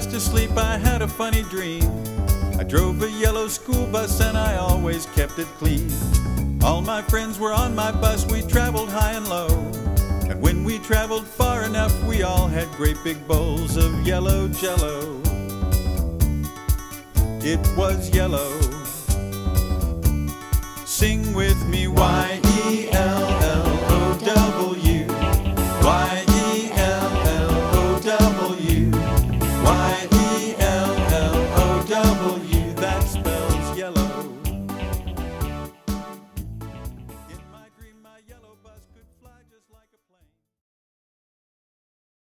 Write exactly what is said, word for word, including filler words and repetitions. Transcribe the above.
fast asleep, I had a funny dream. I drove a yellow school bus and I always kept it clean. All my friends were on my bus, we traveled high and low. And when we traveled far enough, we all had great big bowls of yellow Jell-O. It was yellow. Sing with me, Y E L